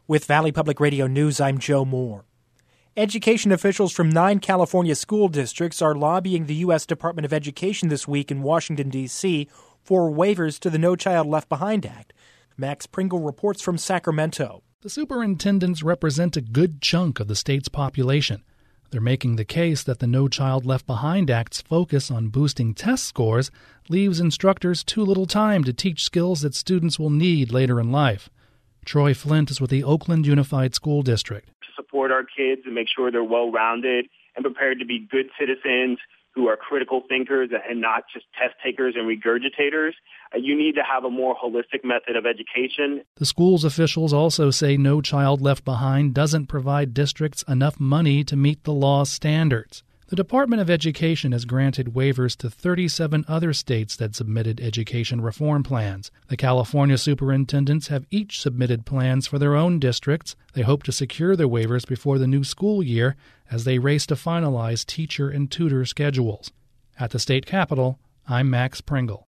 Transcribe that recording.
With Valley Public Radio News, I'm Joe Moore. Education officials from 9 California school districts are lobbying the U.S. Department of Education this week in Washington, D.C. for waivers to the No Child Left Behind Act. Max Pringle reports from Sacramento. The superintendents represent a good chunk of the state's population. They're making the case that the No Child Left Behind Act's focus on boosting test scores leaves instructors too little time to teach skills that students will need later in life. Troy Flint is with the Oakland Unified School District. To support our kids and make sure they're well-rounded and prepared to be good citizens who are critical thinkers and not just test takers and regurgitators, you need to have a more holistic method of education. The school's officials also say No Child Left Behind doesn't provide districts enough money to meet the law's standards. The Department of Education has granted waivers to 37 other states that submitted education reform plans. The California superintendents have each submitted plans for their own districts. They hope to secure their waivers before the new school year as they race to finalize teacher and tutor schedules. At the state capitol, I'm Max Pringle.